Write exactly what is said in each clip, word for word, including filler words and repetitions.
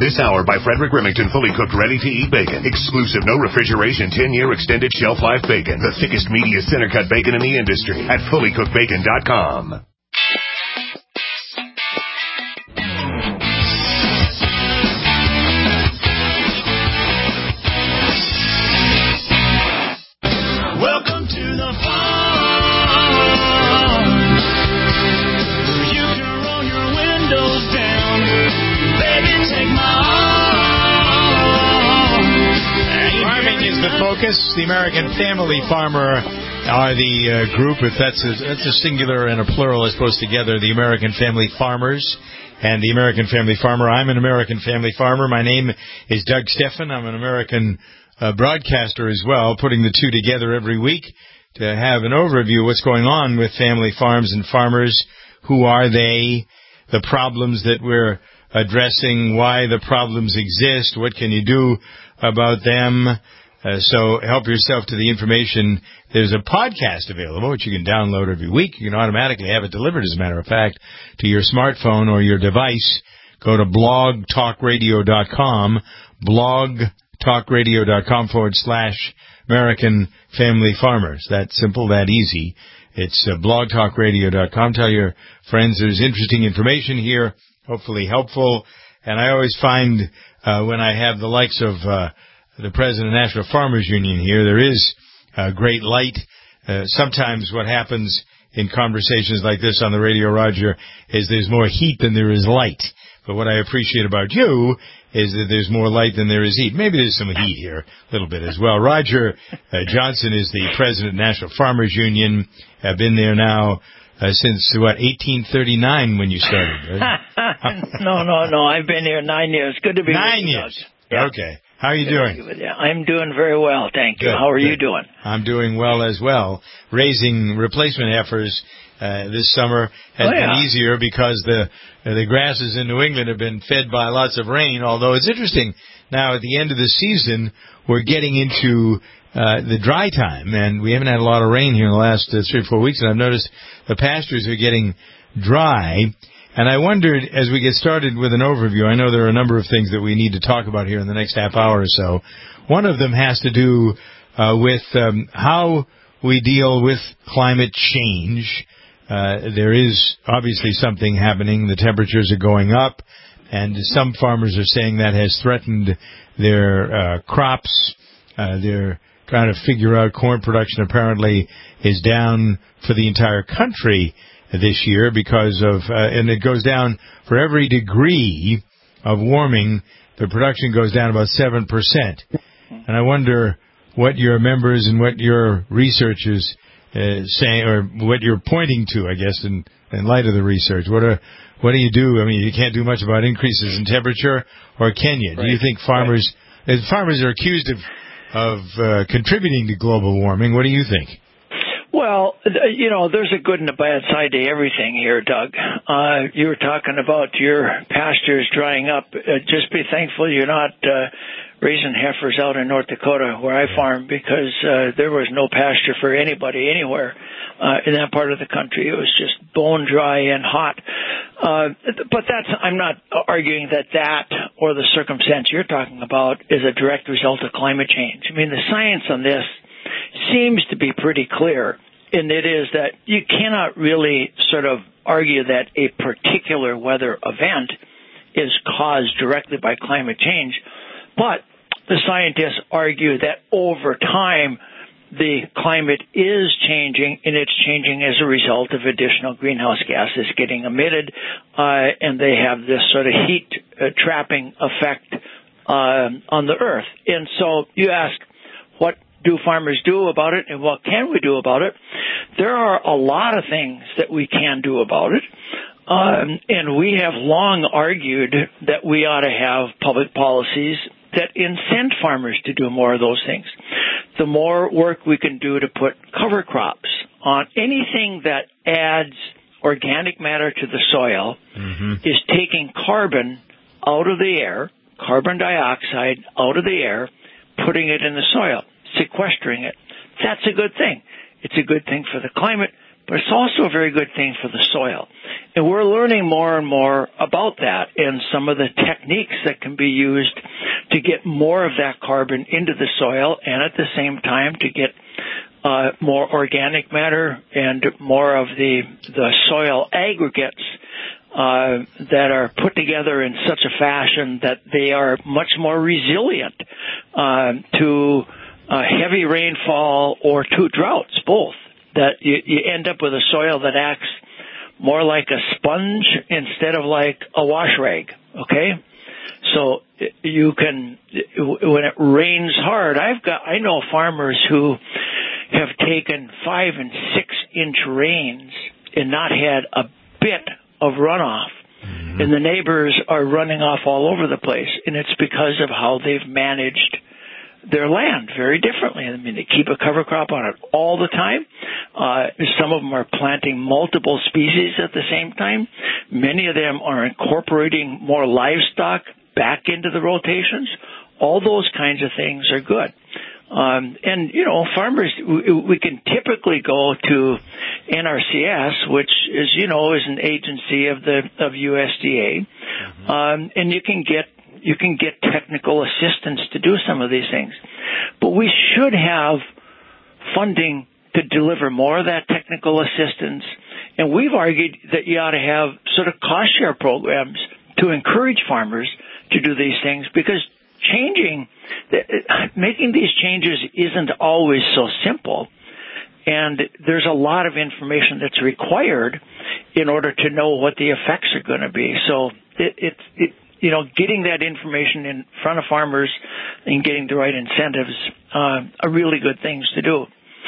This hour by Frederick Remington, fully cooked, ready-to-eat bacon. Exclusive, no refrigeration, ten-year extended shelf life bacon. The thickest, meatiest, center-cut bacon in the industry at fully cooked bacon dot com. Welcome to the farm. You can roll your windows down. Baby, take my arm. Farming is the focus. The American Family Farmer are the uh, group, if that's a, that's a singular and a plural, I suppose, together, the American Family Farmers and the American Family Farmer. I'm an American Family Farmer. My name is Doug Steffen. I'm an American uh, broadcaster as well, putting the two together every week to have an overview of what's going on with family farms and farmers. Who are they? The problems that we're addressing, why the problems exist, what can you do about them. Uh, so help yourself to the information. There's a podcast available, which you can download every week. You can automatically have it delivered, as a matter of fact, to your smartphone or your device. Go to blog talk radio dot com, blog talk radio dot com forward slash American Family Farmers. That simple, that easy. It's uh, blog talk radio dot com. Tell your friends there's interesting information here, hopefully helpful. And I always find uh, when I have the likes of uh, the President of the National Farmers Union here, there is uh, great light. Uh, sometimes what happens in conversations like this on the radio, Roger, is there's more heat than there is light. But what I appreciate about you is that there's more light than there is heat. Maybe there's some heat here a little bit as well. Roger uh, Johnson is the President of the National Farmers Union. I've been there now uh, since, what, eighteen thirty-nine when you started, right? no, no, no. I've been here nine years. Good to be Nine with you. years. Yeah. Okay. How are you doing? I'm doing very well, thank you. Good, How are good. you doing? I'm doing well as well. Raising replacement heifers uh, this summer has Oh, yeah. been easier because the uh, the grasses in New England have been fed by lots of rain, although it's interesting. Now, at the end of the season, we're getting into uh, the dry time, and we haven't had a lot of rain here in the last uh, three or four weeks, and I've noticed the pastures are getting dry. And I wondered, as we get started with an overview, I know there are a number of things that we need to talk about here in the next half hour or so. One of them has to do uh, with um, how we deal with climate change. Uh, there is obviously something happening. The temperatures are going up, and some farmers are saying that has threatened their uh, crops. Uh, they're trying to figure out corn production apparently is down for the entire country this year because of, uh, and it goes down for every degree of warming, the production goes down about seven percent. And I wonder what your members and what your researchers uh, saying, or what you're pointing to, I guess, in, in light of the research. What are, what do you do? I mean, you can't do much about increases in temperature, or can you? Right. Do you think farmers, right. as farmers are accused of, of uh, contributing to global warming, what do you think? Well, you know, there's a good and a bad side to everything here, Doug. Uh, you were talking about your pastures drying up. Uh, just be thankful you're not uh, raising heifers out in North Dakota where I farm, because uh, there was no pasture for anybody anywhere uh, in that part of the country. It was just bone dry and hot. Uh, but that's, I'm not arguing that that or the circumstance you're talking about is a direct result of climate change. I mean, the science on this seems to be pretty clear, and it is that you cannot really sort of argue that a particular weather event is caused directly by climate change, but the scientists argue that over time the climate is changing, and it's changing as a result of additional greenhouse gases getting emitted, uh, and they have this sort of heat uh, trapping effect uh, on the Earth. And so you ask, what do farmers do about it, and what can we do about it? There are a lot of things that we can do about it, um, and we have long argued that we ought to have public policies that incent farmers to do more of those things. The more work we can do to put cover crops on anything that adds organic matter to the soil mm-hmm. is taking carbon out of the air, carbon dioxide out of the air, putting it in the soil, sequestering it. That's a good thing. It's a good thing for the climate, but it's also a very good thing for the soil. and we're learning more and more about that and some of the techniques that can be used to get more of that carbon into the soil and at the same time to get uh, more organic matter and more of the, the soil aggregates uh, that are put together in such a fashion that they are much more resilient uh, to uh, heavy rainfall or to droughts, both. That you, you end up with a soil that acts more like a sponge instead of like a wash rag, okay? So you can, when it rains hard, I've got, I know farmers who have taken five and six inch rains and not had a bit of runoff. Mm-hmm. And the neighbors are running off all over the place. And it's because of how they've managed their land very differently. I mean, they keep a cover crop on it all the time. Uh, some of them are planting multiple species at the same time. Many of them are incorporating more livestock back into the rotations. All those kinds of things are good. Um, and, you know, farmers, we, we can typically go to N R C S, which is, you know, is an agency of the, of U S D A. Mm-hmm. Um, and you can get You can get technical assistance to do some of these things. But we should have funding to deliver more of that technical assistance. And we've argued that you ought to have sort of cost share programs to encourage farmers to do these things, because changing, making these changes isn't always so simple. And there's a lot of information that's required in order to know what the effects are going to be. So it, it, it you know, getting that information in front of farmers and getting the right incentives uh, are really good things to do.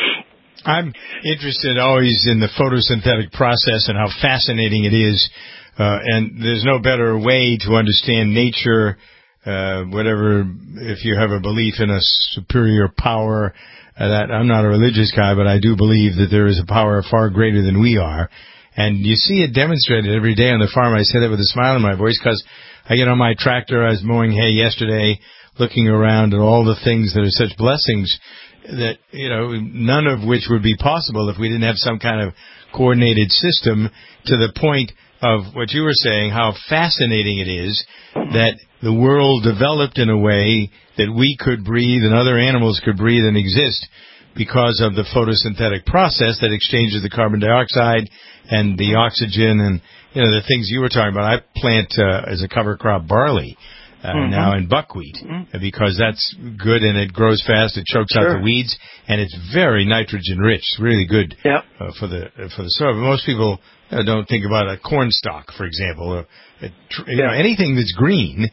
I'm interested always in the photosynthetic process and how fascinating it is. Uh, and there's no better way to understand nature, uh, whatever, if you have a belief in a superior power. Uh, that I'm not a religious guy, but I do believe that there is a power far greater than we are. And you see it demonstrated every day on the farm. I say that with a smile in my voice because I get on my tractor. I was mowing hay yesterday, looking around at all the things that are such blessings that, you know, none of which would be possible if we didn't have some kind of coordinated system, to the point of what you were saying, how fascinating it is that the world developed in a way that we could breathe and other animals could breathe and exist because of the photosynthetic process that exchanges the carbon dioxide and the oxygen and, you know, the things you were talking about. I plant uh, as a cover crop barley uh, mm-hmm. now and buckwheat mm-hmm. because that's good and it grows fast. It chokes sure. out the weeds and it's very nitrogen rich. It's really good yep. uh, for the uh, for the soil. But most people uh, don't think about a corn stalk, for example. Or a tr- you know, anything that's green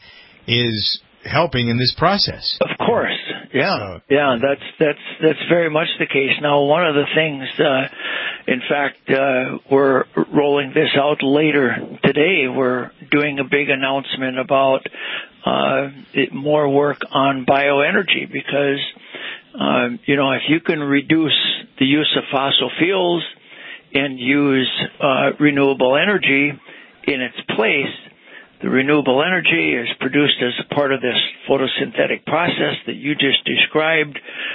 is helping in this process. Of course. Yeah. So, yeah, that's that's that's very much the case. Now, one of the things, uh, in fact, uh, we're rolling this out later today. We're doing a big announcement about uh, it, more work on bioenergy because, uh, you know, if you can reduce the use of fossil fuels and use uh, renewable energy in its place, the renewable energy is produced as a part of this photosynthetic process that you just described,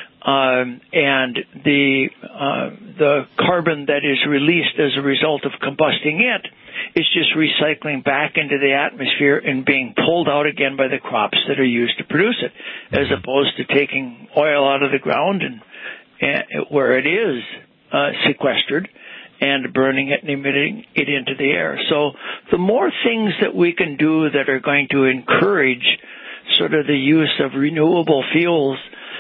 um, and the uh, the carbon that is released as a result of combusting it is just recycling back into the atmosphere and being pulled out again by the crops that are used to produce it, as opposed to taking oil out of the ground and, and where it is uh, sequestered and burning it and emitting it into the air. So the more things that we can do that are going to encourage sort of the use of renewable fuels,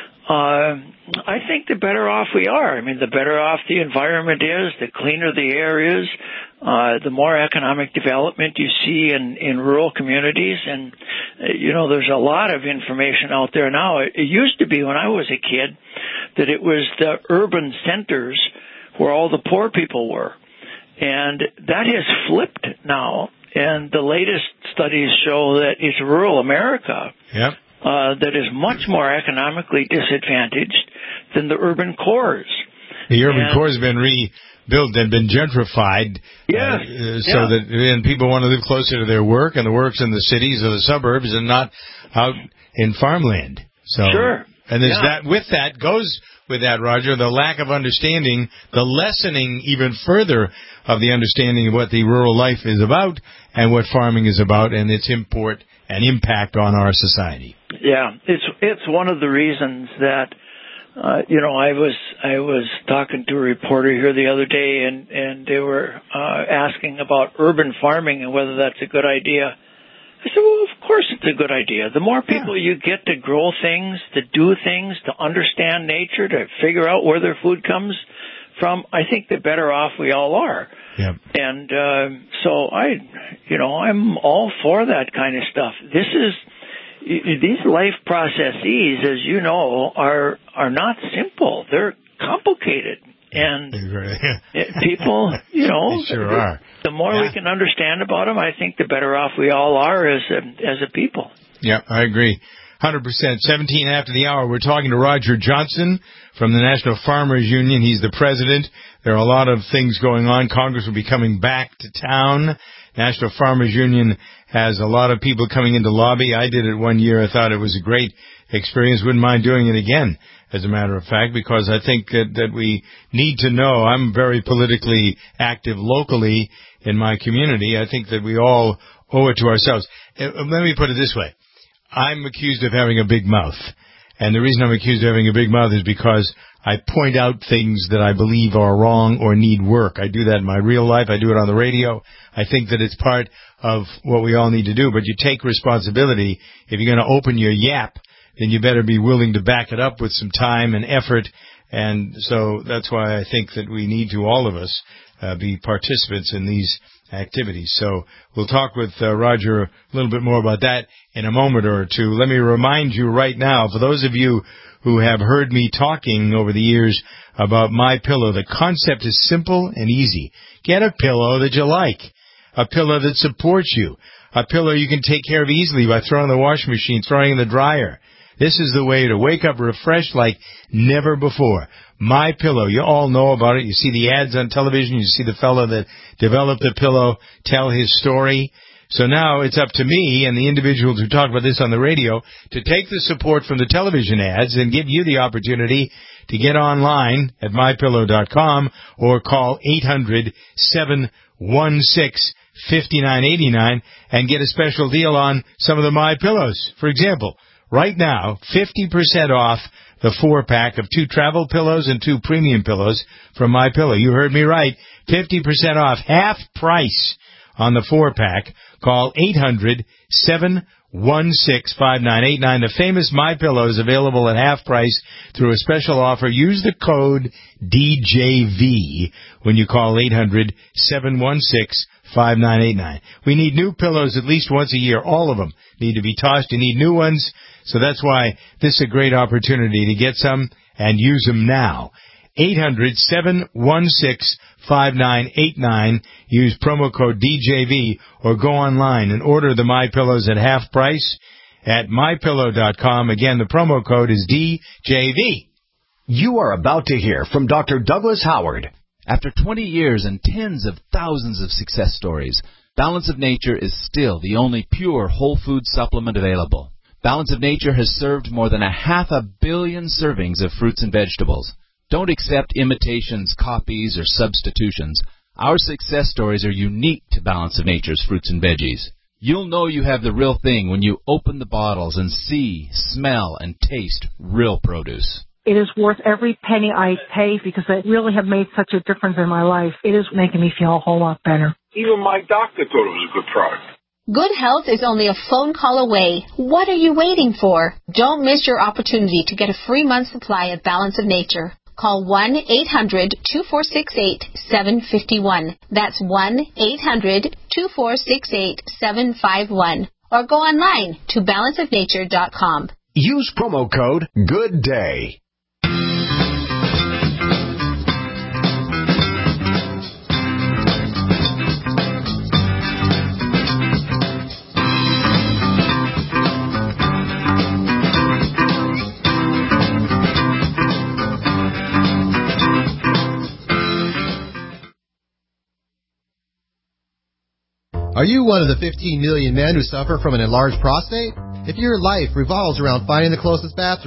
uh, I think the better off we are. I mean, the better off the environment is, the cleaner the air is, uh, the more economic development you see in, in rural communities. And, uh, you know, there's a lot of information out there now. It, it used to be when I was a kid that it was the urban centers where all the poor people were. And that has flipped now. And the latest studies show that it's rural America yep. uh, that is much more economically disadvantaged than the urban cores. The urban and, core has been rebuilt and been gentrified yes, uh, so yeah. that and people want to live closer to their work, and the work's in the cities or the suburbs and not out in farmland. So Sure. And there's Yeah. that, with that, goes with that, Roger, the lack of understanding, the lessening even further of the understanding of what the rural life is about and what farming is about and its import and impact on our society. Yeah, it's it's one of the reasons that uh, you know I was I was talking to a reporter here the other day, and and they were uh, asking about urban farming and whether that's a good idea. I said, well, of course it's a good idea. The more people yeah. you get to grow things, to do things, to understand nature, to figure out where their food comes from, I think the better off we all are. Yep. And uh, so I, you know, I'm all for that kind of stuff. This is these life processes, as you know, are are not simple. They're complicated. And people, you know, they sure are. The more yeah. we can understand about them, I think the better off we all are as a, as a people. Yeah, I agree. one hundred percent. seventeen after the hour, we're talking to Roger Johnson from the National Farmers Union. He's the president. There are a lot of things going on. Congress will be coming back to town. National Farmers Union has a lot of people coming into lobby. I did it one year. I thought it was a great experience. Wouldn't mind doing it again, as a matter of fact, because I think that, that we need to know. I'm very politically active locally in my community. I think that we all owe it to ourselves. Let me put it this way. I'm accused of having a big mouth. And the reason I'm accused of having a big mouth is because I point out things that I believe are wrong or need work. I do that in my real life. I do it on the radio. I think that it's part of what we all need to do. But you take responsibility. If you're going to open your yap, then you better be willing to back it up with some time and effort. And so that's why I think that we need to, all of us, uh, be participants in these activities. So we'll talk with uh, Roger a little bit more about that in a moment or two. Let me remind you right now, for those of you who have heard me talking over the years about MyPillow, the concept is simple and easy. Get a pillow that you like, a pillow that supports you, a pillow you can take care of easily by throwing in the washing machine, throwing in the dryer. This is the way to wake up refreshed like never before. MyPillow, you all know about it. You see the ads on television. You see the fellow that developed the pillow tell his story. So now it's up to me and the individuals who talk about this on the radio to take the support from the television ads and give you the opportunity to get online at my pillow dot com or call eight hundred, seven one six, five nine eight nine and get a special deal on some of the MyPillows. For example, right now, fifty percent off the four-pack of two travel pillows and two premium pillows from MyPillow. You heard me right. fifty percent off, half price on the four-pack. Call eight hundred, seven one six, five nine eight nine. The famous MyPillow is available at half price through a special offer. Use the code D J V when you call eight hundred, seven one six, five nine eight nine. We need new pillows at least once a year. All of them need to be tossed. You need new ones. So that's why this is a great opportunity to get some and use them now. eight hundred, seven one six, five nine eight nine. Use promo code D J V or go online and order the MyPillows at half price at my pillow dot com. Again, the promo code is D J V. You are about to hear from Doctor Douglas Howard. After twenty years and tens of thousands of success stories, Balance of Nature is still the only pure whole food supplement available. Balance of Nature has served more than a half a billion servings of fruits and vegetables. Don't accept imitations, copies, or substitutions. Our success stories are unique to Balance of Nature's fruits and veggies. You'll know you have the real thing when you open the bottles and see, smell, and taste real produce. It is worth every penny I pay because they really have made such a difference in my life. It is making me feel a whole lot better. Even my doctor thought it was a good product. Good health is only a phone call away. What are you waiting for? Don't miss your opportunity to get a free month supply of Balance of Nature. Call one eight hundred, two four six eight, seven five one. That's one eight hundred, two four six eight, seven five one. Or go online to balance of nature dot com. Use promo code GOODDAY. Are you one of the fifteen million men who suffer from an enlarged prostate? If your life revolves around finding the closest bathroom,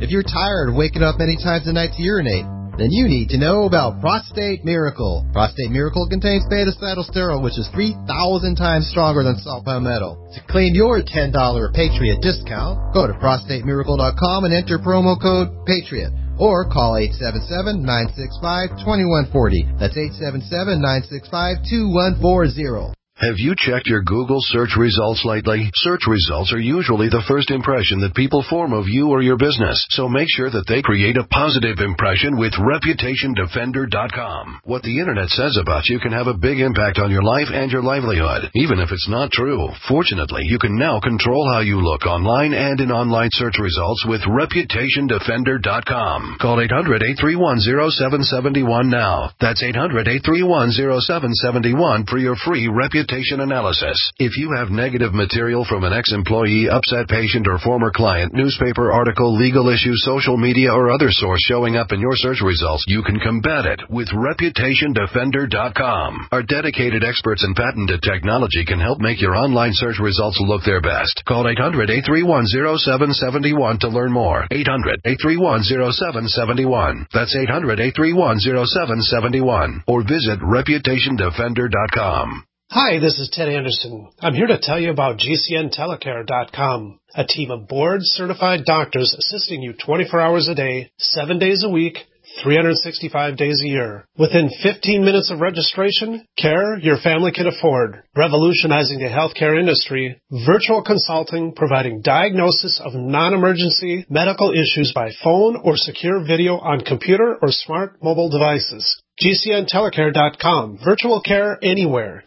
If you're tired of waking up many times a night to urinate, then you need to know about Prostate Miracle. Prostate Miracle contains beta-cytosterol, which is three thousand times stronger than salt palmetto. To claim your ten dollars Patriot discount, go to prostate miracle dot com and enter promo code PATRIOT. Or call eight seven seven, nine six five, two one four zero. That's eight seven seven, nine six five, two one four zero. Have you checked your Google search results lately? Search results are usually the first impression that people form of you or your business, so make sure that they create a positive impression with reputation defender dot com. What the Internet says about you can have a big impact on your life and your livelihood, even if it's not true. Fortunately, you can now control how you look online and in online search results with reputation defender dot com. Call eight hundred, eight three one, zero seven seven one now. That's eight hundred, eight three one, zero seven seven one for your free reputation analysis. If you have negative material from an ex-employee, upset patient, or former client, newspaper article, legal issue, social media, or other source showing up in your search results, you can combat it with reputation defender dot com. Our dedicated experts in patented technology can help make your online search results look their best. Call eight hundred, eight three one, zero seven seven one to learn more. eight hundred, eight three one, zero seven seven one. That's eight hundred, eight three one, zero seven seven one. Or visit reputation defender dot com. Hi, this is Ted Anderson. I'm here to tell you about G C N telecare dot com, a team of board-certified doctors assisting you twenty-four hours a day, seven days a week, three hundred sixty-five days a year. Within fifteen minutes of registration, care your family can afford. Revolutionizing the healthcare industry, virtual consulting providing diagnosis of non-emergency medical issues by phone or secure video on computer or smart mobile devices. G C N telecare dot com, virtual care anywhere.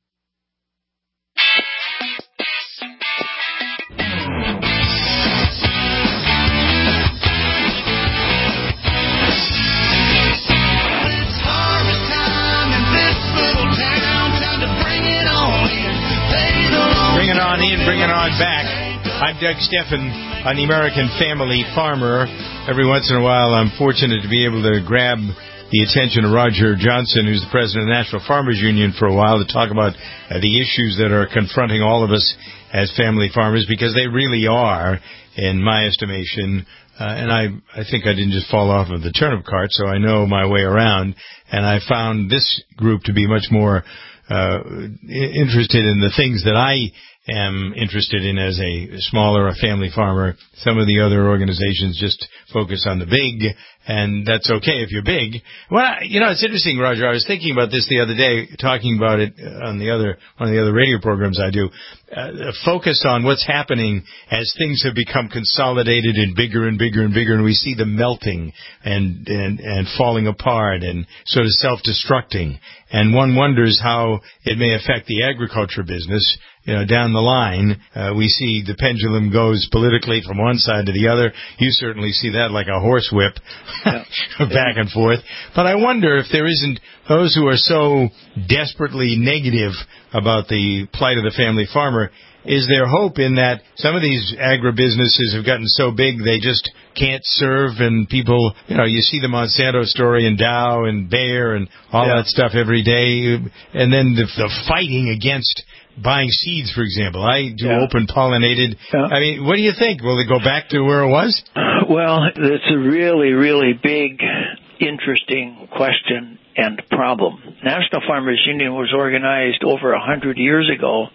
Bring it on in, bring it on back. I'm Doug Steffen on the American Family Farmer. Every once in a while, I'm fortunate to be able to grab the attention of Roger Johnson, who's the president of the National Farmers Union, for a while to talk about uh, the issues that are confronting all of us as family farmers, because they really are, in my estimation. Uh, and I, I think I didn't just fall off of the turnip cart, so I know my way around. And I found this group to be much more uh, interested in the things that I am interested in as a smaller, a family farmer. Some of the other organizations just focus on the big, and that's okay if you're big. Well, you know, it's interesting, Roger. I was thinking about this the other day, talking about it on the other one of the other radio programs I do. Uh, focus on what's happening as things have become consolidated and bigger and bigger and bigger, and we see them melting and and and falling apart and sort of self-destructing. And one wonders how it may affect the agriculture business. You know, down the line, uh, we see the pendulum goes politically from one side to the other. You certainly see that like a horsewhip, yeah. back and forth. But I wonder if there isn't those who are so desperately negative about the plight of the family farmer. Is there hope in that some of these agribusinesses have gotten so big they just can't serve, and people, you know, you see the Monsanto story and Dow and Bayer and all yeah. that stuff every day, and then the, the fighting against buying seeds, for example. I do yeah. open pollinated. Yeah. I mean, what do you think? Will it go back to where it was? Well, it's a really, really big, interesting question and problem. National Farmers Union was organized over a hundred years ago,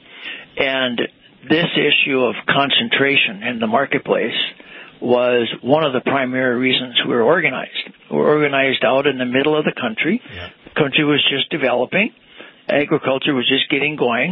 and this issue of concentration in the marketplace was one of the primary reasons we were organized. We were organized out in the middle of the country. Yeah. The country was just developing. Agriculture was just getting going.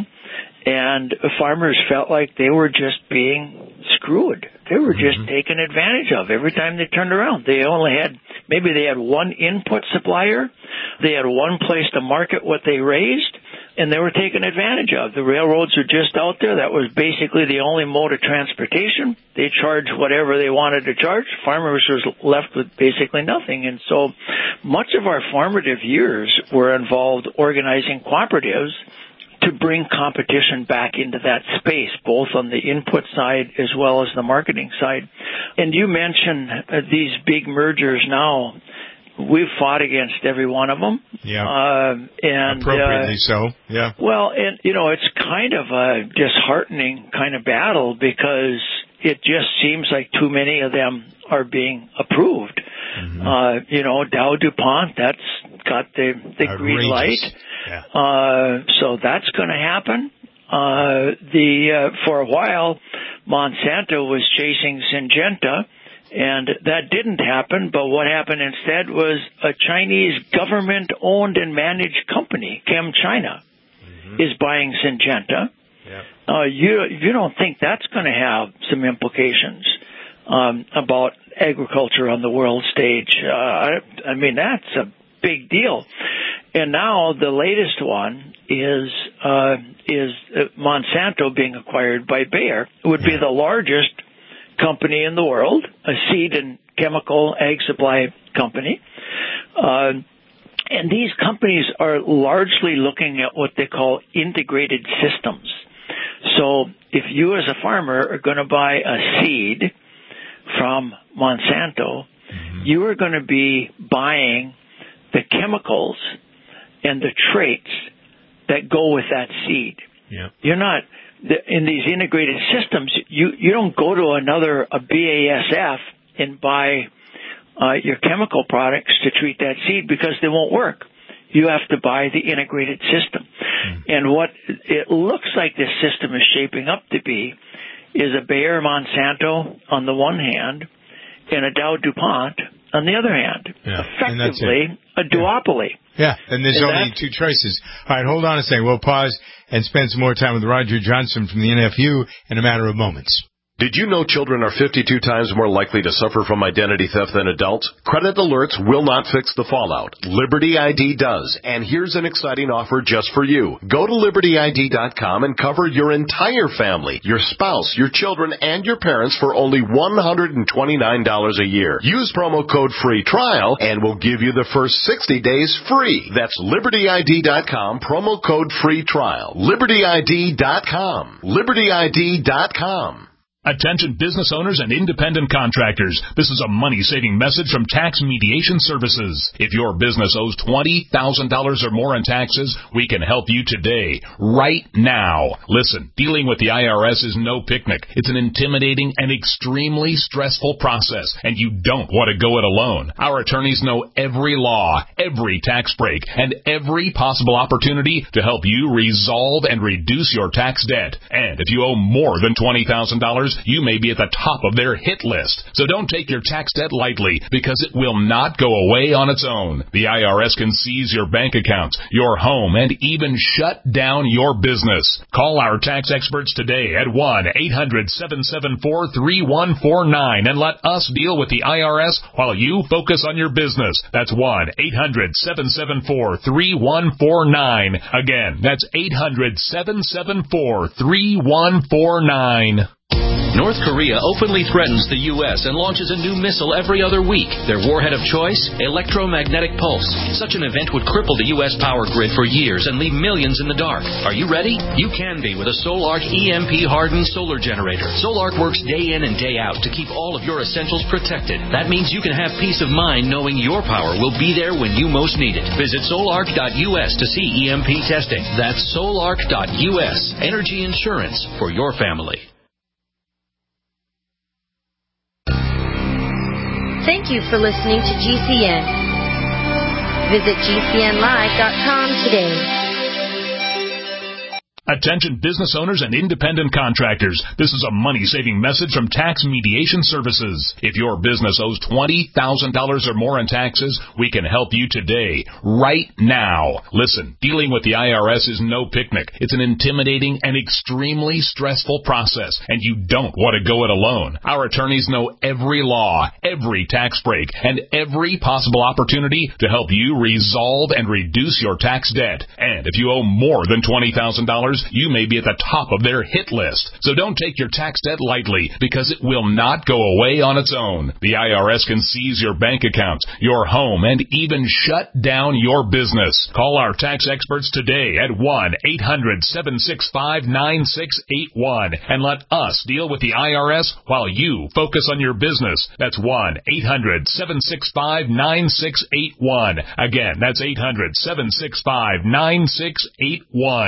And farmers felt like they were just being screwed. They were just mm-hmm. taken advantage of every time they turned around. They only had, maybe they had one input supplier. They had one place to market what they raised, and they were taken advantage of. The railroads were just out there. That was basically the only mode of transportation. They charged whatever they wanted to charge. Farmers was left with basically nothing. And so much of our formative years were involved organizing cooperatives to bring competition back into that space, both on the input side as well as the marketing side. And you mentioned uh, these big mergers now. We've fought against every one of them. Yeah. Uh, and, Appropriately uh, so, yeah. Well, and, you know, it's kind of a disheartening kind of battle because it just seems like too many of them are being approved. Mm-hmm. Uh, you know, Dow DuPont, that's got the, the green light. Yeah. Uh, so that's going to happen. Uh, the, uh, for a while, Monsanto was chasing Syngenta, and that didn't happen, but what happened instead was a Chinese government-owned and managed company, ChemChina, mm-hmm. is buying Syngenta. Yep. Uh, you, you don't think that's going to have some implications um, about agriculture on the world stage? Uh, I, I mean, that's a big deal. And now the latest one is uh, is Monsanto being acquired by Bayer. It would be the largest company in the world, a seed and chemical ag supply company. Uh, and these companies are largely looking at what they call integrated systems. So if you as a farmer are going to buy a seed from Monsanto, mm-hmm. you are going to be buying the chemicals and the traits that go with that seed. Yeah. You're not, in these integrated systems, you, you don't go to another, a B A S F and buy uh, your chemical products to treat that seed because they won't work. You have to buy the integrated system. Mm. And what it looks like this system is shaping up to be is a Bayer Monsanto on the one hand and a Dow DuPont on the other hand. Yeah. Effectively, a duopoly. Yeah, and there's and only two choices. All right, hold on a second. We'll pause and spend some more time with Roger Johnson from the N F U in a matter of moments. Did you know children are fifty-two times more likely to suffer from identity theft than adults? Credit alerts will not fix the fallout. Liberty I D does. And here's an exciting offer just for you. Go to Liberty I D dot com and cover your entire family, your spouse, your children, and your parents for only one hundred twenty-nine dollars a year. Use promo code FREE TRIAL and we'll give you the first sixty days free. That's Liberty I D dot com, promo code FREE TRIAL. Liberty I D dot com. Liberty I D dot com. Attention business owners and independent contractors. This is a money-saving message from Tax Mediation Services. If your business owes twenty thousand dollars or more in taxes, we can help you today, right now. Listen, dealing with the I R S is no picnic. It's an intimidating and extremely stressful process, and you don't want to go it alone. Our attorneys know every law, every tax break, and every possible opportunity to help you resolve and reduce your tax debt. And if you owe more than twenty thousand dollars, you may be at the top of their hit list. So don't take your tax debt lightly, because it will not go away on its own. The I R S can seize your bank accounts, your home, and even shut down your business. Call our tax experts today at one eight hundred seven seven four three one four nine and let us deal with the I R S while you focus on your business. That's one eight hundred seven seven four three one four nine. Again, that's eight hundred seven seven four three one four nine. North Korea openly threatens the U S and launches a new missile every other week. Their warhead of choice? Electromagnetic pulse. Such an event would cripple the U S power grid for years and leave millions in the dark. Are you ready? You can be with a Solarc E M P-hardened solar generator. Solarc works day in and day out to keep all of your essentials protected. That means you can have peace of mind knowing your power will be there when you most need it. Visit solarc dot U S to see E M P testing. That's solarc dot U S. Energy insurance for your family. Thank you for listening to G C N. Visit G C N live dot com today. Attention business owners and independent contractors. This is a money-saving message from Tax Mediation Services. If your business owes twenty thousand dollars or more in taxes, we can help you today, right now. Listen, dealing with the I R S is no picnic. It's an intimidating and extremely stressful process, and you don't want to go it alone. Our attorneys know every law, every tax break, and every possible opportunity to help you resolve and reduce your tax debt. And if you owe more than twenty thousand dollars, you may be at the top of their hit list. So don't take your tax debt lightly, because it will not go away on its own. The I R S can seize your bank accounts, your home, and even shut down your business. Call our tax experts today at one eight hundred seven six five nine six eight one and let us deal with the I R S while you focus on your business. That's one eight hundred seven six five nine six eight one. Again, that's eight hundred seven six five nine six eight one.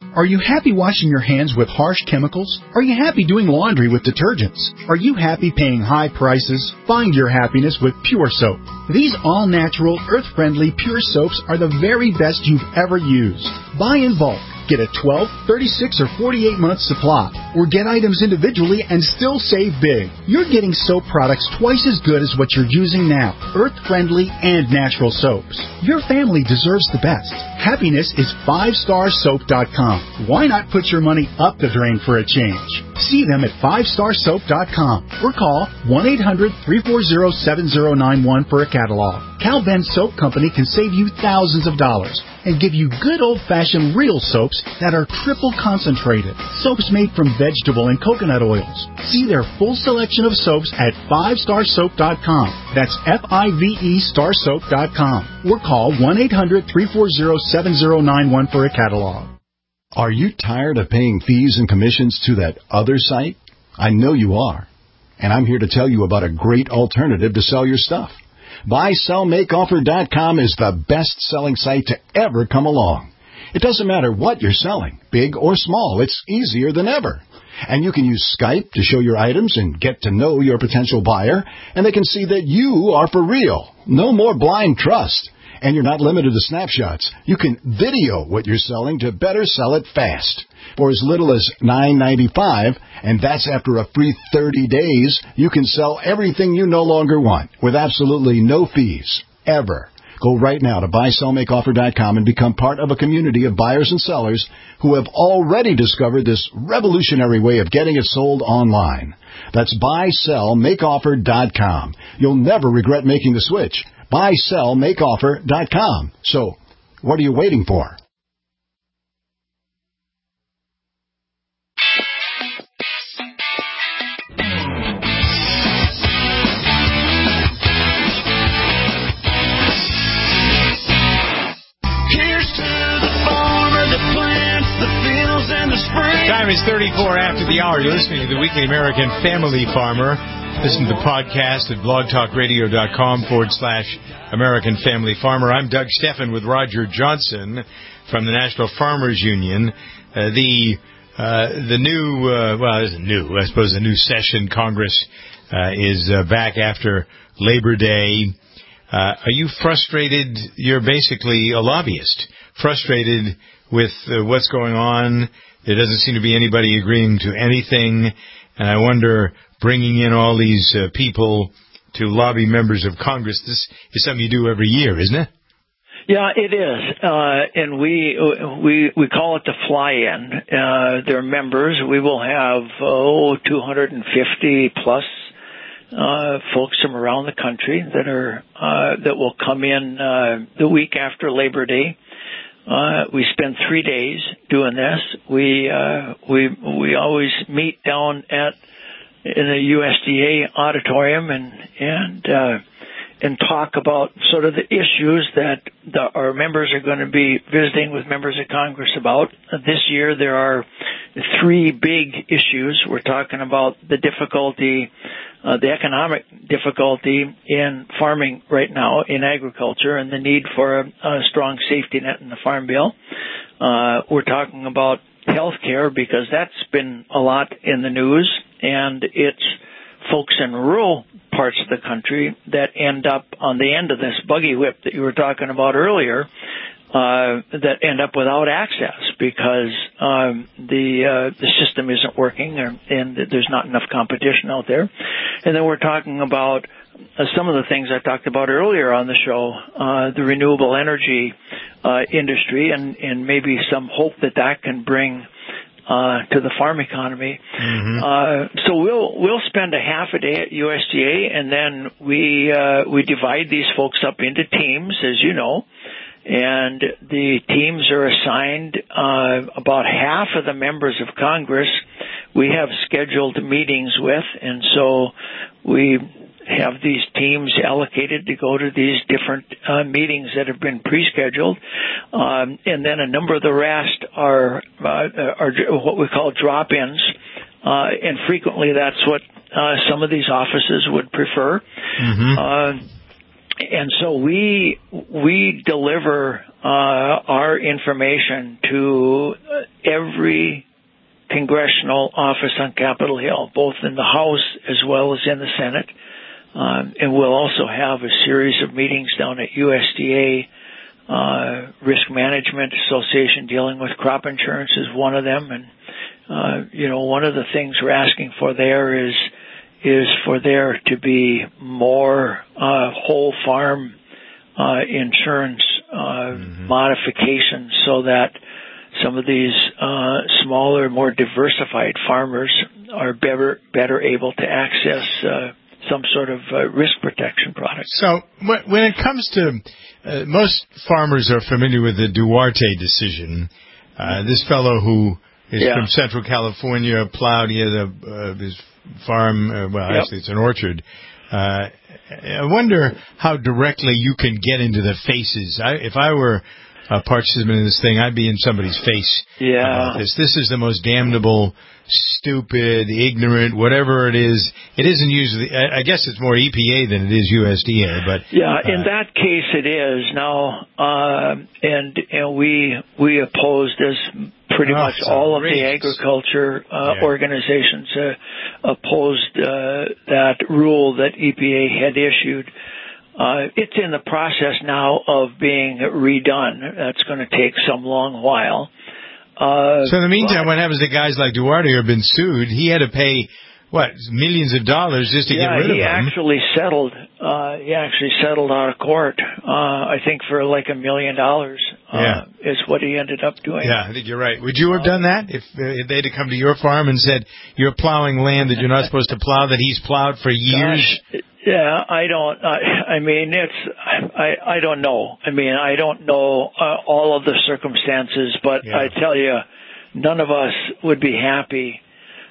Are you happy washing your hands with harsh chemicals? Are you happy doing laundry with detergents? Are you happy paying high prices? Find your happiness with Pure Soap. These all-natural, earth-friendly Pure Soaps are the very best you've ever used. Buy in bulk. Get a twelve, thirty-six, or forty-eight month supply, or get items individually and still save big. You're getting soap products twice as good as what you're using now, earth-friendly and natural soaps. Your family deserves the best. Happiness is five star soap dot com. Why not put your money up the drain for a change? See them at five star soap dot com or call one eight hundred, three four zero, seven zero nine one for a catalog. Cal Ben Soap Company can save you thousands of dollars and give you good old-fashioned real soaps that are triple concentrated. Soaps made from vegetable and coconut oils. See their full selection of soaps at five star soap dot com. That's F I V E star soap dot com. Or call one eight hundred, three four zero, seven zero nine one for a catalog. Are you tired of paying fees and commissions to that other site? I know you are. And I'm here to tell you about a great alternative to sell your stuff. buy sell make offer dot com is the best-selling site to ever come along. It doesn't matter what you're selling, big or small, it's easier than ever. And you can use Skype to show your items and get to know your potential buyer, and they can see that you are for real. No more blind trust. And you're not limited to snapshots. You can video what you're selling to better sell it fast. For as little as nine ninety-five, and that's after a free thirty days, you can sell everything you no longer want with absolutely no fees, ever. Go right now to buy sell make offer dot com and become part of a community of buyers and sellers who have already discovered this revolutionary way of getting it sold online. That's buy sell make offer dot com. You'll never regret making the switch. buy sell make offer dot com. So, what are you waiting for? Time is thirty-four after the hour. You're listening to the Weekly American Family Farmer. Listen to the podcast at blogtalkradio.com forward slash American Family Farmer. I'm Doug Steffen with Roger Johnson from the National Farmers Union. Uh, the uh, the new, uh, well, it isn't new, I suppose the new session Congress uh, is uh, back after Labor Day. Uh, are you frustrated? You're basically a lobbyist. Frustrated with uh, what's going on. There doesn't seem to be anybody agreeing to anything. And I wonder, bringing in all these uh, people to lobby members of Congress, this is something you do every year, isn't it? Yeah, it is. Uh, and we, we, we call it the fly-in. Uh, they're members. We will have, oh, two hundred fifty plus uh, folks from around the country that are, uh, that will come in, uh, the week after Labor Day. Uh, we spend three days doing this. We, uh, we, we always meet down at, in the U S D A auditorium and, and, uh, and talk about sort of the issues that the, our members are going to be visiting with members of Congress about. Uh, this year there are three big issues. We're talking about the difficulty, uh, the economic difficulty in farming right now in agriculture and the need for a, a strong safety net in the Farm Bill. Uh, we're talking about health care because that's been a lot in the news, and it's folks in rural parts of the country that end up on the end of this buggy whip that you were talking about earlier, uh, that end up without access because um, the uh, the system isn't working or, and there's not enough competition out there. And then we're talking about uh, some of the things I talked about earlier on the show, uh, the renewable energy uh, industry, and, and maybe some hope that that can bring Uh, to the farm economy. Mm-hmm. Uh, so we'll, we'll spend a half a day at U S D A, and then we, uh, we divide these folks up into teams, as you know, and the teams are assigned, uh, about half of the members of Congress we have scheduled meetings with, and so we have these teams allocated to go to these different uh, meetings that have been pre-scheduled, um, and then a number of the rest are uh, are what we call drop-ins, uh, and frequently that's what uh, some of these offices would prefer. Mm-hmm. Uh, and so we we deliver uh, our information to every congressional office on Capitol Hill, both in the House as well as in the Senate. Um, and we'll also have a series of meetings down at U S D A, uh, Risk Management Association dealing with crop insurance is one of them. And, uh, you know, one of the things we're asking for there is, is for there to be more, uh, whole farm, uh, insurance, uh, mm-hmm. modifications so that some of these, uh, smaller, more diversified farmers are better, better able to access, uh, some sort of uh, risk protection product. So when it comes to, uh, most farmers are familiar with the Duarte decision. Uh, this fellow who is yeah. from Central California plowed, he had a, uh, his farm, uh, well, yep. actually it's an orchard. Uh, I wonder how directly you can get into the faces. I, if I were a participant in this thing, I'd be in somebody's face yeah. about this. This is the most damnable, stupid, ignorant, whatever it is. It isn't usually, I guess it's more E P A than it is U S D A, but. Yeah, uh, in that case it is. Now, uh, and, and we, we opposed as pretty oh, much all of the outrageous. agriculture, uh, yeah. organizations, uh, opposed, uh, that rule that E P A had issued. Uh, it's in the process now of being redone. That's going to take some long while. Uh, so in the meantime, but, what happens to guys like Duarte who have been sued? He had to pay, what, millions of dollars just to yeah, get rid of he them. actually settled, uh, he actually settled out of court, uh, I think for like a million dollars, uh, yeah. is what he ended up doing. Yeah, I think you're right. Would you have done that if, uh, if they'd have come to your farm and said, you're plowing land that you're not supposed to plow, that he's plowed for years? Gosh. Yeah, I don't, I, I mean, it's, I, I don't know. I mean, I don't know uh, all of the circumstances, but yeah. I tell you, none of us would be happy,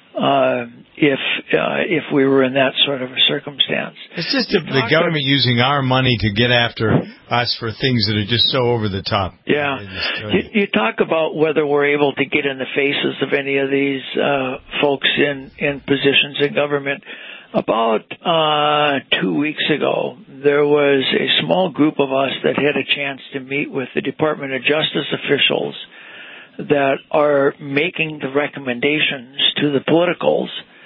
uh, if, uh, if we were in that sort of a circumstance. It's just the, the government using our money to get after us for things that are just so over the top. Yeah. You, you talk about whether we're able to get in the faces of any of these, uh, folks in, in positions in government. About uh two weeks ago, there was a small group of us that had a chance to meet with the Department of Justice officials that are making the recommendations to the politicals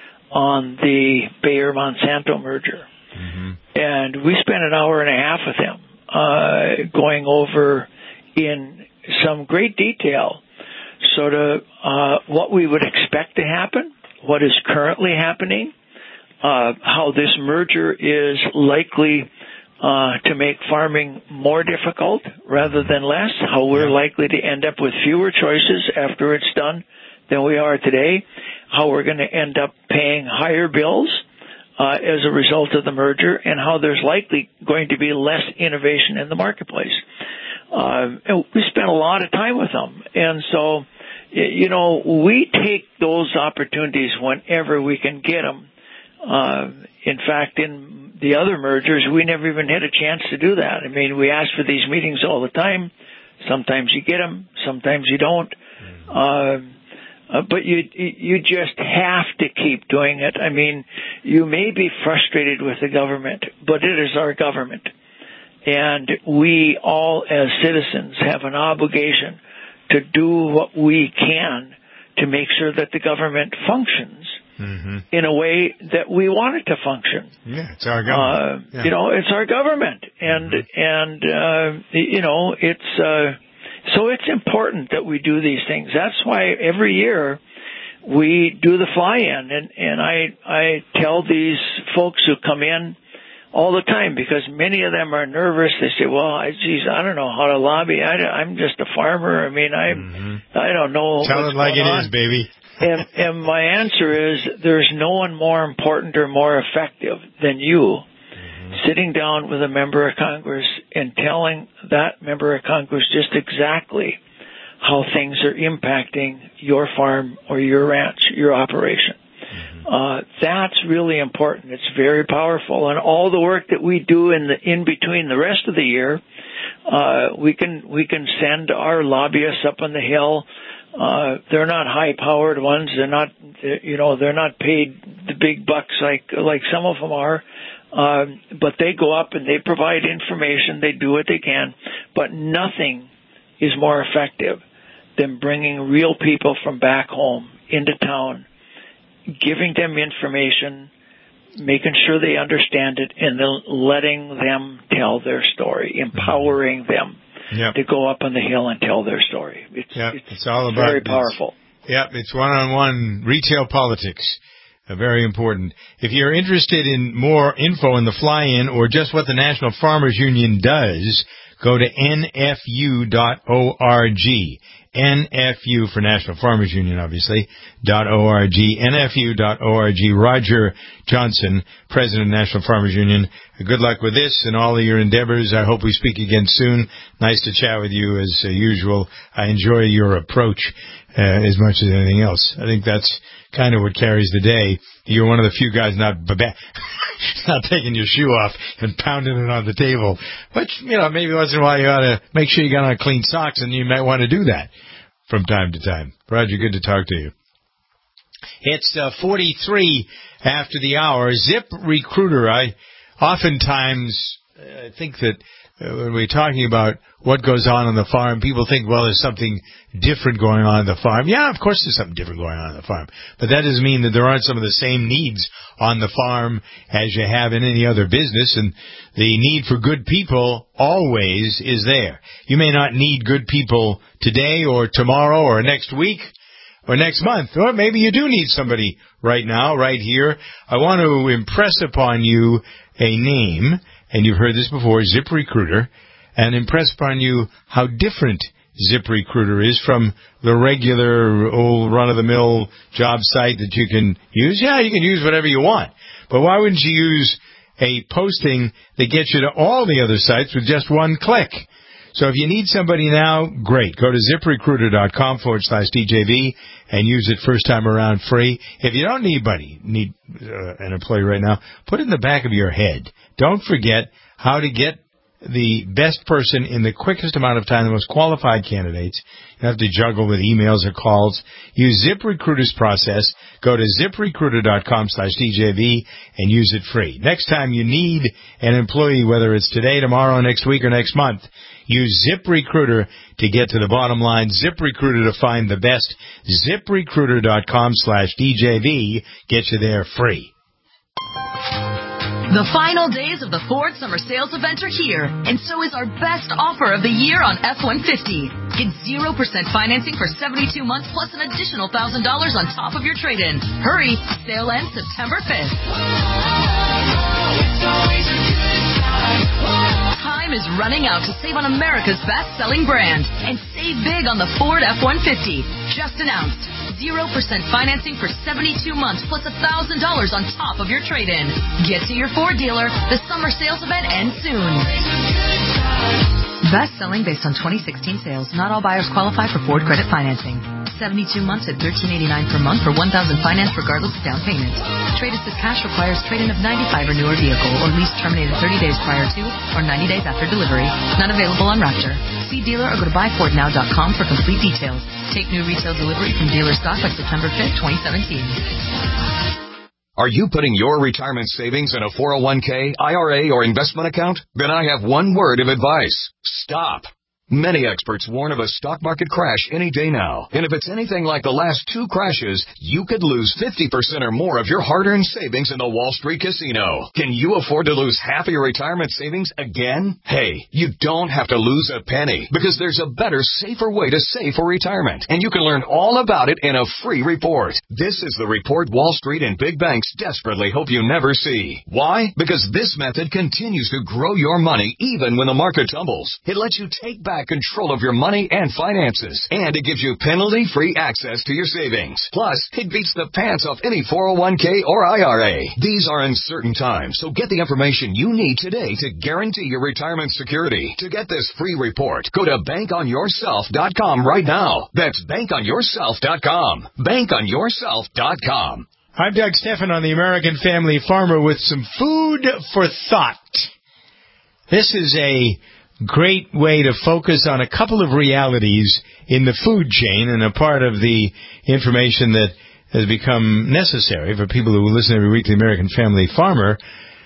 on the Bayer-Monsanto merger. Mm-hmm. And we spent an hour and a half with them uh going over in some great detail sort of uh what we would expect to happen, what is currently happening, Uh, how this merger is likely uh, to make farming more difficult rather than less, how we're likely to end up with fewer choices after it's done than we are today, how we're going to end up paying higher bills uh, as a result of the merger, and how there's likely going to be less innovation in the marketplace. Uh, and we spent a lot of time with them, and so, you know, we take those opportunities whenever we can get them. Uh, in fact, in the other mergers, we never even had a chance to do that. I mean, we ask for these meetings all the time. Sometimes you get them, sometimes you don't. Uh, uh, but you you just have to keep doing it. I mean, you may be frustrated with the government, but it is our government. And we all, as citizens, have an obligation to do what we can to make sure that the government functions Mm-hmm. in a way that we want it to function. Yeah, it's our government. Uh, yeah. You know, it's our government, and mm-hmm. and uh, you know, it's uh, so it's important that we do these things. That's why every year we do the fly-in, and and I I tell these folks who come in all the time, because many of them are nervous. They say, "Well, I, geez, I don't know how to lobby. I, I'm just a farmer. I mean, I mm-hmm. I don't know." Tell what's it like going it on. is, baby. and, and my answer is, there's no one more important or more effective than you mm-hmm. sitting down with a member of Congress and telling that member of Congress just exactly how things are impacting your farm or your ranch, your operation. Mm-hmm. Uh, that's really important. It's very powerful. And all the work that we do in the in between the rest of the year, uh, we can we can send our lobbyists up on the Hill. Uh, they're not high-powered ones. They're not, you know, they're not paid the big bucks like like some of them are. Um, but they go up and they provide information. They do what they can, but nothing is more effective than bringing real people from back home into town, giving them information, making sure they understand it, and then letting them tell their story, empowering them yep. to go up on the hill and tell their story. It's, yep. it's, it's all about very powerful. It's, yep, it's one-on-one retail politics. Uh, very important. If you're interested in more info in the fly-in or just what the National Farmers Union does, go to N F U dot org. N F U for National Farmers Union, obviously, dot .org, N F U dot org. Roger Johnson, President of National Farmers Union. Good luck with this and all of your endeavors. I hope we speak again soon. Nice to chat with you as uh, usual. I enjoy your approach uh, as much as anything else. I think that's kind of what carries the day. You're one of the few guys not not taking your shoe off and pounding it on the table. But, you know, maybe once in a while you ought to make sure you got on clean socks, and you might want to do that from time to time. Roger, good to talk to you. It's uh, forty-three after the hour. ZipRecruiter. I oftentimes uh, think that uh, when we're talking about what goes on on the farm, people think, well, there's something different going on on the farm. Yeah, of course there's something different going on on the farm. But that doesn't mean that there aren't some of the same needs on the farm as you have in any other business. And the need for good people always is there. You may not need good people today or tomorrow or next week or next month, or maybe you do need somebody right now, right here. I want to impress upon you a name, and you've heard this before, ZipRecruiter, and impress upon you how different ZipRecruiter is from the regular old run-of-the-mill job site that you can use. Yeah, you can use whatever you want, but why wouldn't you use a posting that gets you to all the other sites with just one click? So if you need somebody now, great. Go to ZipRecruiter.com forward slash DJV and use it first time around free. If you don't need anybody, need uh, an employee right now, put it in the back of your head. Don't forget how to get the best person in the quickest amount of time, the most qualified candidates. You have to juggle with emails or calls. Use ZipRecruiter's process. Go to ZipRecruiter.com slash DJV and use it free. Next time you need an employee, whether it's today, tomorrow, next week, or next month, use ZipRecruiter to get to the bottom line. ZipRecruiter to find the best. ZipRecruiter.com slash DJV. Get you there free. The final days of the Ford Summer Sales Event are here, and so is our best offer of the year on F one fifty. Get zero percent financing for seventy-two months plus an additional one thousand dollars on top of your trade-in. Hurry, sale ends September fifth. Time is running out to save on America's best-selling brand and save big on the Ford F one fifty. Just announced. zero percent financing for seventy-two months plus one thousand dollars on top of your trade-in. Get to your Ford dealer. The summer sales event ends soon. Best selling based on twenty sixteen sales. Not all buyers qualify for Ford credit financing. seventy-two months at thirteen eighty-nine per month for one thousand dollars finance regardless of down payment. Trade assist cash requires trade-in of ninety-five or newer vehicle or lease terminated thirty days prior to or ninety days after delivery. Not available on Raptor. See dealer or go to buy ford now dot com for complete details. Take new retail delivery from dealer stock by September fifth, twenty seventeen. Are you putting your retirement savings in a four oh one k, I R A, or investment account? Then I have one word of advice. Stop. Many experts warn of a stock market crash any day now. And if it's anything like the last two crashes, you could lose fifty percent or more of your hard-earned savings in the Wall Street casino. Can you afford to lose half of your retirement savings again? Hey, you don't have to lose a penny because there's a better, safer way to save for retirement. And you can learn all about it in a free report. This is the report Wall Street and big banks desperately hope you never see. Why? Because this method continues to grow your money even when the market tumbles. It lets you take back control of your money and finances, and it gives you penalty-free access to your savings. Plus, it beats the pants off any four oh one k or I R A. These are uncertain times, so get the information you need today to guarantee your retirement security. To get this free report, go to bank on yourself dot com right now. That's bank on yourself dot com. bank on yourself dot com. I'm Doug Stephan on the American Family Farmer with some food for thought. This is a great way to focus on a couple of realities in the food chain and a part of the information that has become necessary for people who listen every week to the American Family Farmer.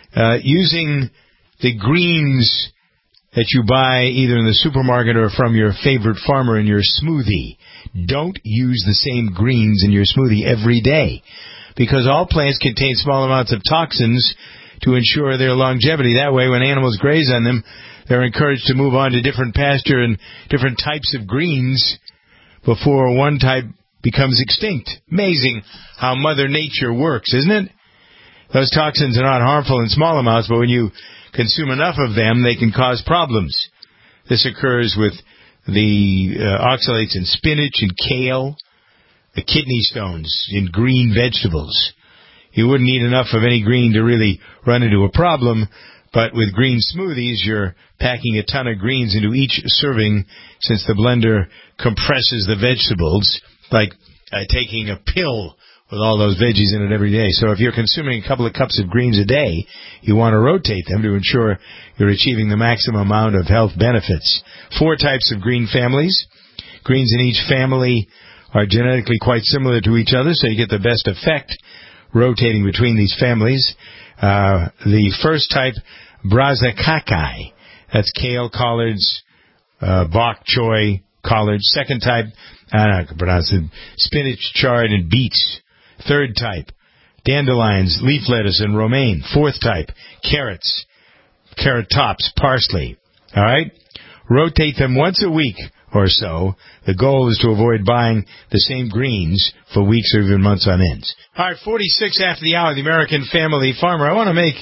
uh, using the greens that you buy either in the supermarket or from your favorite farmer in your smoothie. Don't use the same greens in your smoothie every day, because all plants contain small amounts of toxins to ensure their longevity. That way, when animals graze on them, they're encouraged to move on to different pasture and different types of greens before one type becomes extinct. Amazing how Mother Nature works, isn't it? Those toxins are not harmful in small amounts, but when you consume enough of them, they can cause problems. This occurs with the uh, oxalates in spinach and kale, the kidney stones in green vegetables. You wouldn't need enough of any green to really run into a problem, but with green smoothies, you're packing a ton of greens into each serving, since the blender compresses the vegetables, like uh, taking a pill with all those veggies in it every day. So if you're consuming a couple of cups of greens a day, you want to rotate them to ensure you're achieving the maximum amount of health benefits. Four types of green families. Greens in each family are genetically quite similar to each other, so you get the best effect rotating between these families. Uh, the first type, brassicacai. That's kale, collards, uh, bok choy, collards. Second type, I don't know how to pronounce it, spinach, chard, and beets. Third type, dandelions, leaf lettuce, and romaine. Fourth type, carrots, carrot tops, parsley. All right? Rotate them once a week or so. The goal is to avoid buying the same greens for weeks or even months on end. All right, forty-six after the hour, the American Family Farmer. I want to make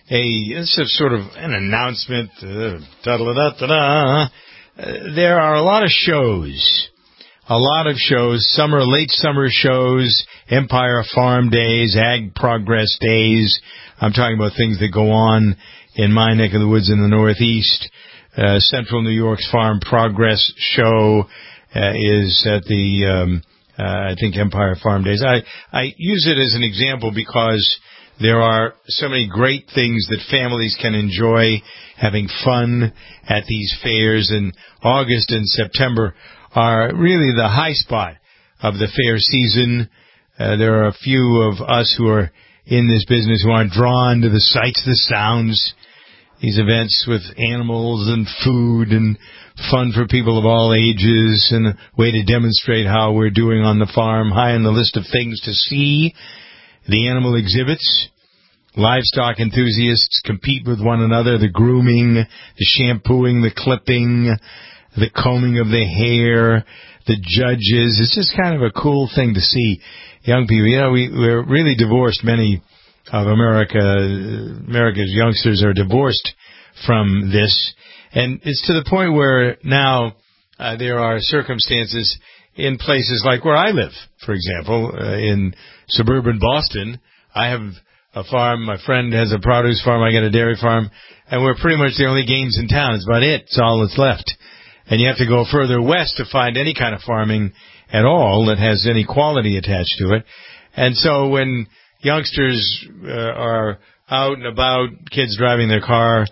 a, this is sort of an announcement. Uh, da-da-da-da-da. Uh, there are a lot of shows. A lot of shows, summer, late summer shows, Empire Farm Days, Ag Progress Days. I'm talking about things that go on in my neck of the woods in the Northeast. Uh, Central New York's Farm Progress Show uh, is at the, um, uh, I think, Empire Farm Days. I, I use it as an example because there are so many great things that families can enjoy having fun at these fairs, and August and September are really the high spot of the fair season. Uh, there are a few of us who are in this business who aren't drawn to the sights, the sounds, these events with animals and food and fun for people of all ages, and a way to demonstrate how we're doing on the farm. High on the list of things to see, the animal exhibits. Livestock enthusiasts compete with one another, the grooming, the shampooing, the clipping, the combing of the hair, the judges. It's just kind of a cool thing to see young people. You know, we, we're really divorced. Many of America, America's youngsters are divorced from this. And it's to the point where now uh, there are circumstances in places like where I live, for example, uh, in suburban Boston. I have a farm. My friend has a produce farm. I got a dairy farm. And we're pretty much the only games in town. It's about it. It's all that's left. And you have to go further west to find any kind of farming at all that has any quality attached to it. And so when youngsters uh, are out and about, kids driving their car,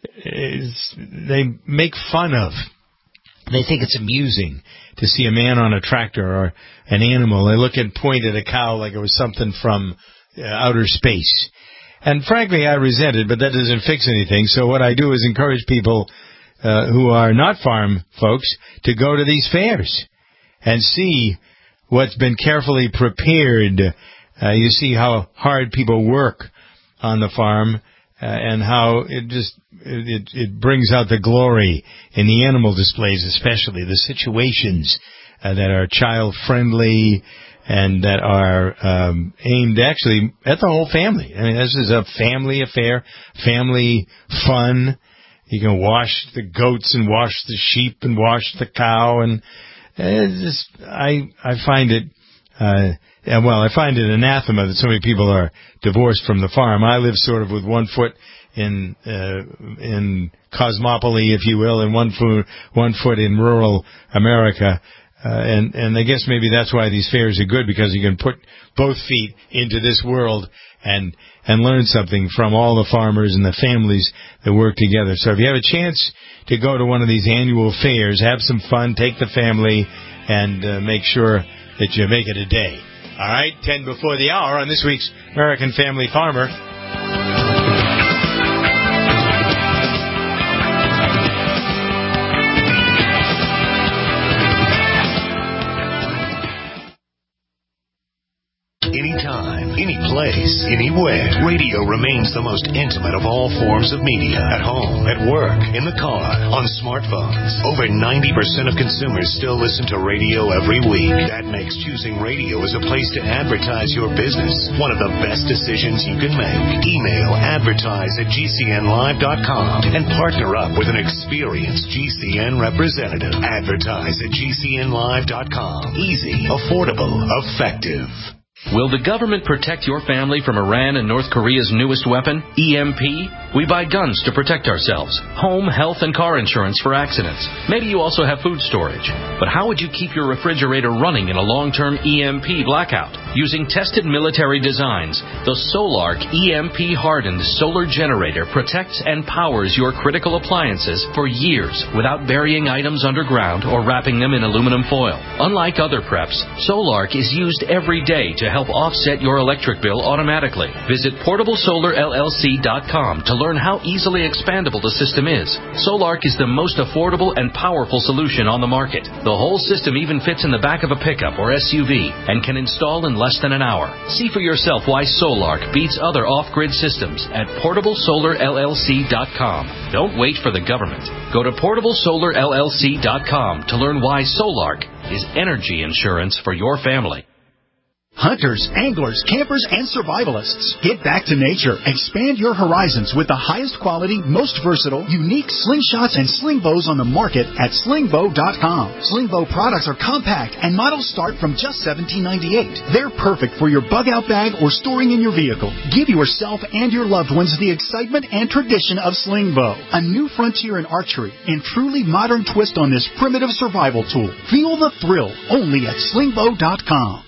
they make fun of. They think it's amusing to see a man on a tractor or an animal. They look and point at a cow like it was something from uh, outer space. And frankly, I resent it, but that doesn't fix anything. So what I do is encourage people Uh, who are not farm folks to go to these fairs and see what's been carefully prepared. Uh, you see how hard people work on the farm uh, and how it just it, it brings out the glory in the animal displays, especially the situations uh, that are child-friendly and that are um, aimed actually at the whole family. I mean, this is a family affair, family fun. You can wash the goats and wash the sheep and wash the cow, and it's just, I I find it, uh, well, I find it anathema that so many people are divorced from the farm. I live sort of with one foot in uh, in cosmopoly, if you will, and one foot one foot in rural America. Uh, and, and I guess maybe that's why these fairs are good, because you can put both feet into this world and and learn something from all the farmers and the families that work together. So if you have a chance to go to one of these annual fairs, have some fun, take the family, and uh, make sure that you make it a day. All right, ten before the hour on this week's American Family Farmer. anywhere. Radio remains the most intimate of all forms of media. At home, at work, in the car, on smartphones. Over ninety percent of consumers still listen to radio every week. That makes choosing radio as a place to advertise your business one of the best decisions you can make. Email advertise at G C N live dot com and partner up with an experienced G C N representative. Advertise at G C N live dot com. Easy, affordable, effective. Will the government protect your family from Iran and North Korea's newest weapon, E M P? We buy guns to protect ourselves, home, health, and car insurance for accidents. Maybe you also have food storage. But how would you keep your refrigerator running in a long-term E M P blackout? Using tested military designs, the Solark E M P-hardened solar generator protects and powers your critical appliances for years without burying items underground or wrapping them in aluminum foil. Unlike other preps, Solark is used every day to help offset your electric bill automatically. Visit portable solar L L C dot com to learn how easily expandable the system is. Solark is the most affordable and powerful solution on the market. The whole system even fits in the back of a pickup or S U V and can install in less than an hour. See for yourself why Solark beats other off-grid systems at portable solar L L C dot com. Don't wait for the government. Go to portable solar L L C dot com to learn why Solark is energy insurance for your family. Hunters, anglers, campers, and survivalists. Get back to nature. Expand your horizons with the highest quality, most versatile, unique slingshots and sling bows on the market at sling bow dot com. Sling bow products are compact and models start from just seventeen ninety-eight. They're perfect for your bug out bag or storing in your vehicle. Give yourself and your loved ones the excitement and tradition of sling bow. A new frontier in archery and truly modern twist on this primitive survival tool. Feel the thrill only at sling bow dot com.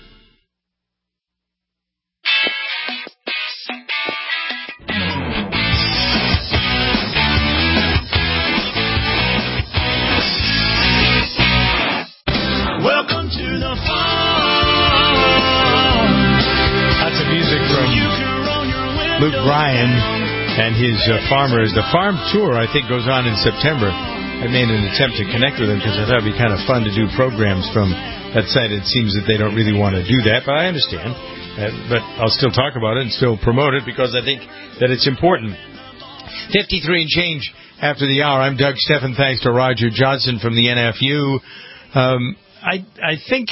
Luke Bryan and his uh, farmers. The farm tour, I think, goes on in September. I made an attempt to connect with them because I thought it would be kind of fun to do programs from that site. It seems that they don't really want to do that, but I understand. Uh, but I'll still talk about it and still promote it because I think that it's important. fifty-three and change after the hour. I'm Doug Steffen. Thanks to Roger Johnson from the N F U. Um, I, I think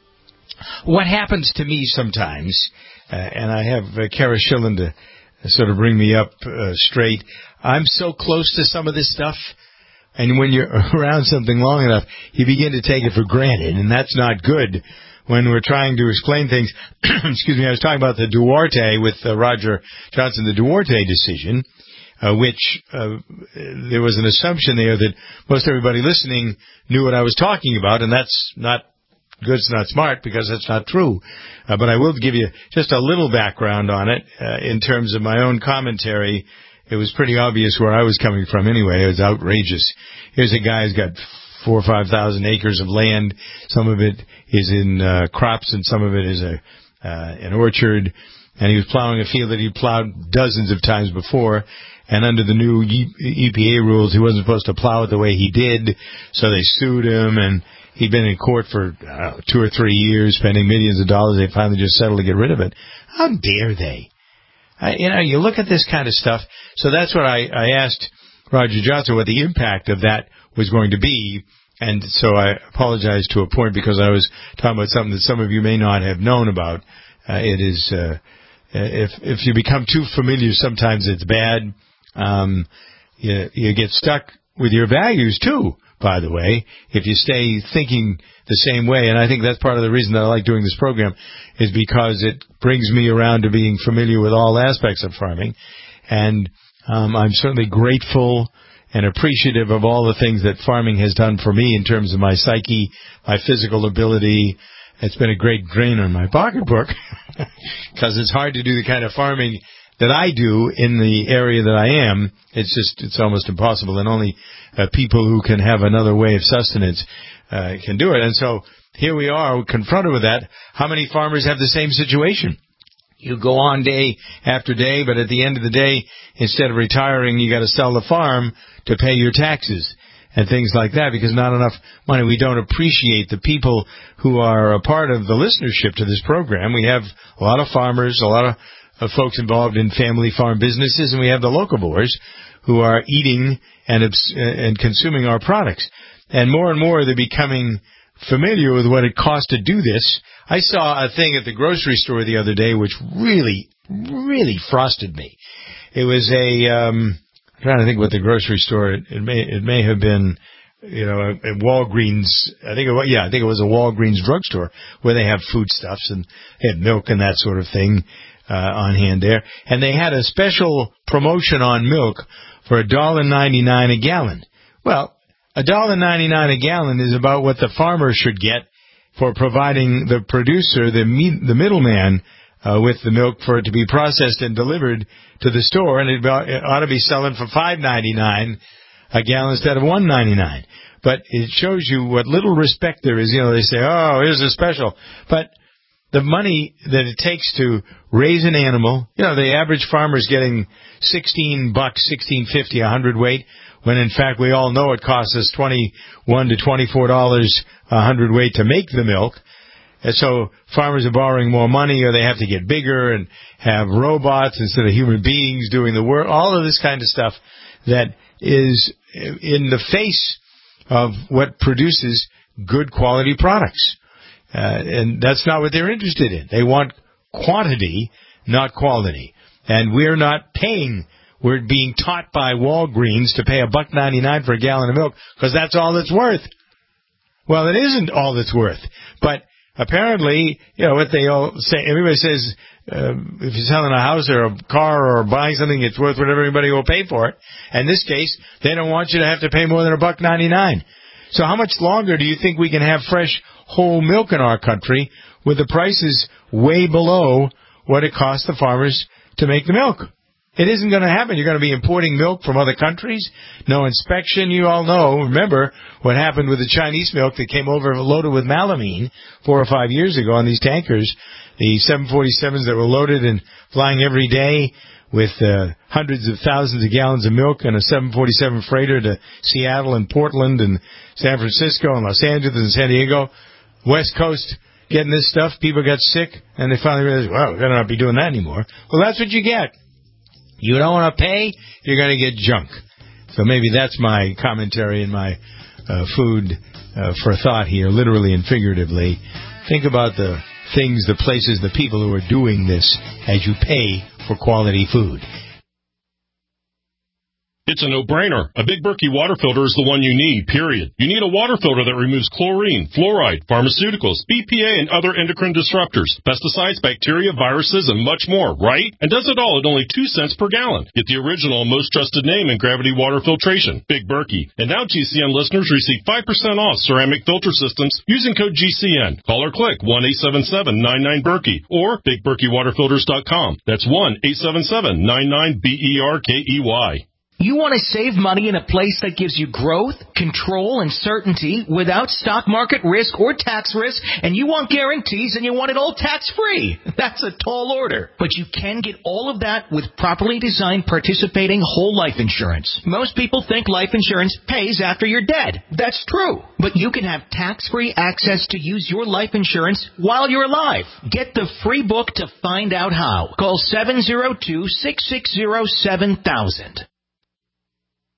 what happens to me sometimes, uh, and I have uh, Kara Schillen to sort of bring me up uh, straight. I'm so close to some of this stuff, and when you're around something long enough, you begin to take it for granted, and that's not good when we're trying to explain things. Excuse me, I was talking about the Duarte with uh, Roger Johnson, the Duarte decision, uh, which uh, there was an assumption there that most everybody listening knew what I was talking about, and that's not good, it's not smart, because that's not true. Uh, but I will give you just a little background on it. Uh, in terms of my own commentary, it was pretty obvious where I was coming from anyway. It was outrageous. Here's a guy who's got four or five thousand acres of land. Some of it is in uh, crops, and some of it is a uh, an orchard. And he was plowing a field that he plowed dozens of times before. And under the new E P A rules, he wasn't supposed to plow it the way he did. So they sued him, and he'd been in court for uh, two or three years, spending millions of dollars. They finally just settled to get rid of it. How dare they? I, you know, you look at this kind of stuff. So that's what I, I asked Roger Johnson what the impact of that was going to be. And so I apologize to a point because I was talking about something that some of you may not have known about. Uh, it is, uh, if, if you become too familiar, sometimes it's bad. Um, you, you get stuck with your values too, by the way, if you stay thinking the same way. And I think that's part of the reason that I like doing this program, is because it brings me around to being familiar with all aspects of farming. And um, I'm certainly grateful and appreciative of all the things that farming has done for me in terms of my psyche, my physical ability. It's been a great drain on my pocketbook because it's hard to do the kind of farming that I do in the area that I am. It's just, it's almost impossible, and only uh, people who can have another way of sustenance uh, can do it. And so here we are confronted with that. How many farmers have the same situation? You go on day after day, but at the end of the day, instead of retiring, you got to sell the farm to pay your taxes and things like that, because not enough money. We don't appreciate the people who are a part of the listenership to this program. We have a lot of farmers, a lot of of folks involved in family farm businesses, and we have the locavores who are eating and abs- and consuming our products. And more and more they're becoming familiar with what it costs to do this. I saw a thing at the grocery store the other day which really, really frosted me. It was a, um, I'm trying to think what the grocery store, it, it may, it may have been, you know, at Walgreens, I think it was, yeah, I think it was a Walgreens drugstore where they have foodstuffs and they had milk and that sort of thing, uh, on hand there. And they had a special promotion on milk for a dollar ninety-nine a gallon. Well, a dollar ninety-nine a gallon is about what the farmer should get for providing the producer, the me- the middleman, uh, with the milk for it to be processed and delivered to the store, and it, it ought to be selling for five ninety-nine a gallon instead of one ninety-nine. But it shows you what little respect there is. You know, they say, "Oh, here's a special," but the money that it takes to raise an animal, you know, the average farmer's getting sixteen bucks, sixteen fifty, a hundredweight, when in fact we all know it costs us twenty-one to twenty-four dollars a hundredweight to make the milk. And so farmers are borrowing more money, or they have to get bigger and have robots instead of human beings doing the work. All of this kind of stuff that is in the face of what produces good quality products. Uh, and that's not what they're interested in. They want quantity, not quality. And we're not paying, we're being taught by Walgreens to pay a buck ninety-nine for a gallon of milk because that's all it's worth. Well, it isn't all it's worth. But apparently, you know, what they all say, everybody says, uh, if you're selling a house or a car or buying something, it's worth whatever everybody will pay for it. In this case, they don't want you to have to pay more than a buck ninety-nine. So how much longer do you think we can have fresh whole milk in our country with the prices way below what it costs the farmers to make the milk? It isn't going to happen. You're going to be importing milk from other countries. No inspection. You all know. Remember what happened with the Chinese milk that came over loaded with melamine four or five years ago on these tankers, the seven forty-sevens that were loaded and flying every day with uh, hundreds of thousands of gallons of milk and a seven forty-seven freighter to Seattle and Portland and San Francisco and Los Angeles and San Diego. West Coast getting this stuff. People got sick, and they finally realized, well, we're going to not be doing that anymore. Well, that's what you get. You don't want to pay, you're going to get junk. So maybe that's my commentary and my uh, food uh, for thought here, literally and figuratively. Think about the things, the places, the people who are doing this as you pay for quality food. It's a no-brainer. A Big Berkey water filter is the one you need, period. You need a water filter that removes chlorine, fluoride, pharmaceuticals, B P A, and other endocrine disruptors, pesticides, bacteria, viruses, and much more, right? And does it all at only two cents per gallon. Get the original and most trusted name in gravity water filtration, Big Berkey. And now G C N listeners receive five percent off ceramic filter systems using code G C N. Call or click one eight seven seven nine nine Berkey or big berkey water filters dot com. That's one eight seven seven nine nine B E R K E Y. You want to save money in a place that gives you growth, control, and certainty without stock market risk or tax risk, and you want guarantees and you want it all tax-free. That's a tall order. But you can get all of that with properly designed participating whole life insurance. Most people think life insurance pays after you're dead. That's true. But you can have tax-free access to use your life insurance while you're alive. Get the free book to find out how. Call seven zero two, six six zero, seven thousand.